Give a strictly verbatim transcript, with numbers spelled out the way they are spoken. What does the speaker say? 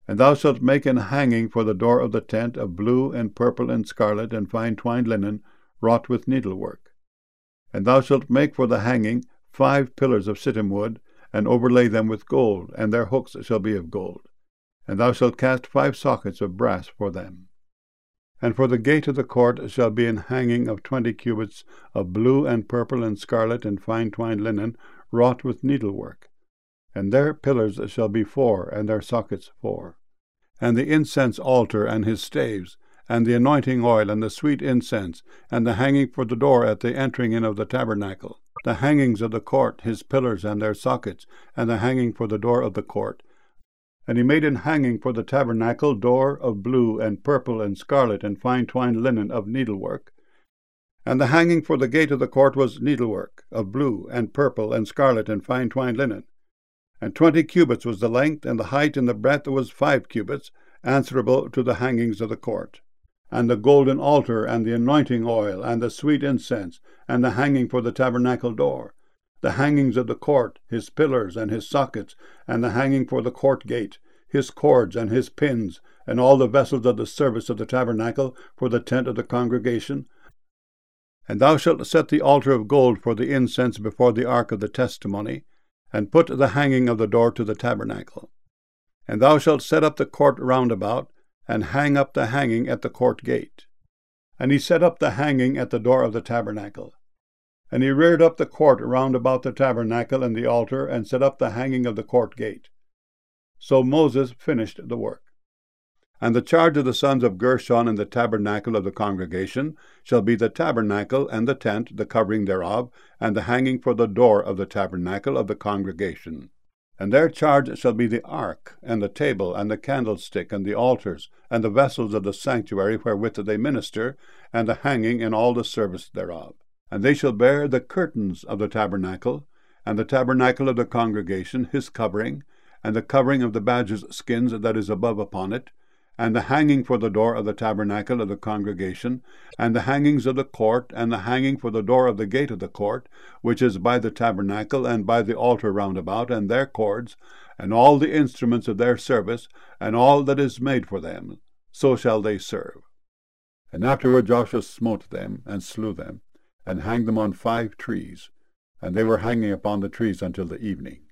And thou shalt make an hanging for the door of the tent of blue and purple and scarlet and fine twined linen, wrought with needlework. And thou shalt make for the hanging five pillars of shittim wood, and overlay them with gold, and their hooks shall be of gold. And thou shalt cast five sockets of brass for them. And for the gate of the court shall be an hanging of twenty cubits of blue and purple and scarlet and fine twined linen, wrought with needlework. And their pillars shall be four, and their sockets four. And the incense altar and his staves, and the anointing oil, and the sweet incense, and the hanging for the door at the entering in of the tabernacle, the hangings of the court, his pillars and their sockets, and the hanging for the door of the court. And he made an hanging for the tabernacle door of blue and purple and scarlet and fine twined linen of needlework. And the hanging for the gate of the court was needlework of blue and purple and scarlet and fine twined linen. And twenty cubits was the length, and the height and the breadth was five cubits, answerable to the hangings of the court. And the golden altar, and the anointing oil, and the sweet incense, and the hanging for the tabernacle door, the hangings of the court, his pillars and his sockets, and the hanging for the court gate, his cords and his pins, and all the vessels of the service of the tabernacle for the tent of the congregation. And thou shalt set the altar of gold for the incense before the ark of the testimony, and put the hanging of the door to the tabernacle. And thou shalt set up the court round about, and hang up the hanging at the court gate. And he set up the hanging at the door of the tabernacle. And he reared up the court round about the tabernacle and the altar, and set up the hanging of the court gate. So Moses finished the work. And the charge of the sons of Gershon in the tabernacle of the congregation shall be the tabernacle and the tent, the covering thereof, and the hanging for the door of the tabernacle of the congregation. And their charge shall be the ark, and the table, and the candlestick, and the altars, and the vessels of the sanctuary wherewith they minister, and the hanging and all the service thereof. And they shall bear the curtains of the tabernacle, and the tabernacle of the congregation, his covering, and the covering of the badger's skins that is above upon it, and the hanging for the door of the tabernacle of the congregation, and the hangings of the court, and the hanging for the door of the gate of the court, which is by the tabernacle, and by the altar round about, and their cords, and all the instruments of their service, and all that is made for them, so shall they serve. And afterward Joshua smote them, and slew them, and hanged them on five trees, and they were hanging upon the trees until the evening.